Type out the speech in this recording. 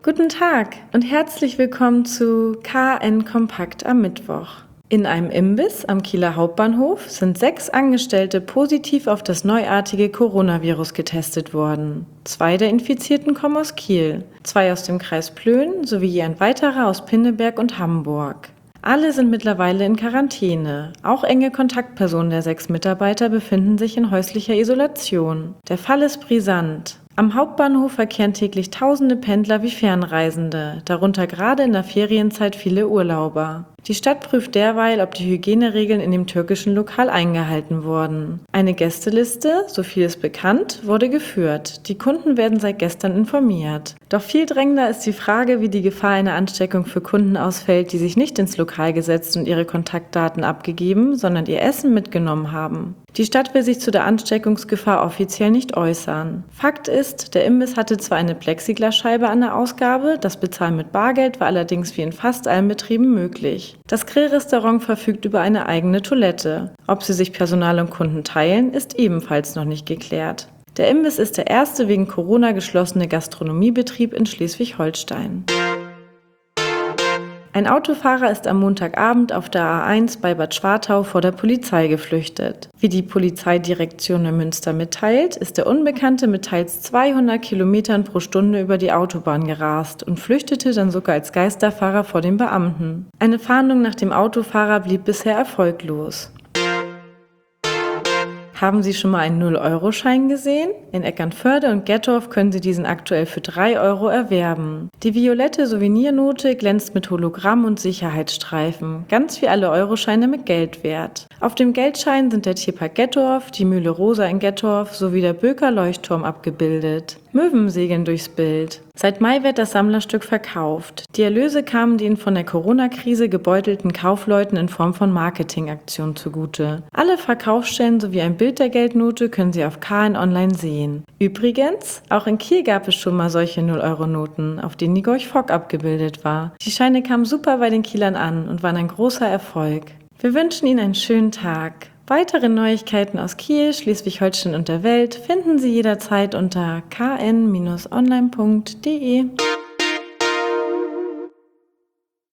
Guten Tag und herzlich willkommen zu KN Kompakt am Mittwoch. In einem Imbiss am Kieler Hauptbahnhof sind 6 Angestellte positiv auf das neuartige Coronavirus getestet worden. 2 der Infizierten kommen aus Kiel, 2 aus dem Kreis Plön sowie ein weiterer aus Pinneberg und Hamburg. Alle sind mittlerweile in Quarantäne. Auch enge Kontaktpersonen der 6 Mitarbeiter befinden sich in häuslicher Isolation. Der Fall ist brisant. Am Hauptbahnhof verkehren täglich tausende Pendler wie Fernreisende, darunter gerade in der Ferienzeit viele Urlauber. Die Stadt prüft derweil, ob die Hygieneregeln in dem türkischen Lokal eingehalten wurden. Eine Gästeliste, so viel ist bekannt, wurde geführt. Die Kunden werden seit gestern informiert. Doch viel drängender ist die Frage, wie die Gefahr einer Ansteckung für Kunden ausfällt, die sich nicht ins Lokal gesetzt und ihre Kontaktdaten abgegeben, sondern ihr Essen mitgenommen haben. Die Stadt will sich zu der Ansteckungsgefahr offiziell nicht äußern. Fakt ist, der Imbiss hatte zwar eine Plexiglasscheibe an der Ausgabe, das Bezahlen mit Bargeld war allerdings wie in fast allen Betrieben möglich. Das Grillrestaurant verfügt über eine eigene Toilette. Ob sie sich Personal und Kunden teilen, ist ebenfalls noch nicht geklärt. Der Imbiss ist der erste wegen Corona geschlossene Gastronomiebetrieb in Schleswig-Holstein. Ein Autofahrer ist am Montagabend auf der A1 bei Bad Schwartau vor der Polizei geflüchtet. Wie die Polizeidirektion in Münster mitteilt, ist der Unbekannte mit teils 200 Kilometern pro Stunde über die Autobahn gerast und flüchtete dann sogar als Geisterfahrer vor den Beamten. Eine Fahndung nach dem Autofahrer blieb bisher erfolglos. Haben Sie schon mal einen 0-Euro-Schein gesehen? In Eckernförde und Gettorf können Sie diesen aktuell für 3 Euro erwerben. Die violette Souvenirnote glänzt mit Hologramm und Sicherheitsstreifen, ganz wie alle Euroscheine mit Geldwert. Auf dem Geldschein sind der Tierpark Gettorf, die Mühle Rosa in Gettorf sowie der Böker Leuchtturm abgebildet. Möwen segeln durchs Bild. Seit Mai wird das Sammlerstück verkauft. Die Erlöse kamen den von der Corona-Krise gebeutelten Kaufleuten in Form von Marketingaktionen zugute. Alle Verkaufsstellen sowie ein Bild der Geldnote können Sie auf KN Online sehen. Übrigens, auch in Kiel gab es schon mal solche 0-Euro-Noten, auf denen die Gorch Fock abgebildet war. Die Scheine kamen super bei den Kielern an und waren ein großer Erfolg. Wir wünschen Ihnen einen schönen Tag. Weitere Neuigkeiten aus Kiel, Schleswig-Holstein und der Welt finden Sie jederzeit unter kn-online.de.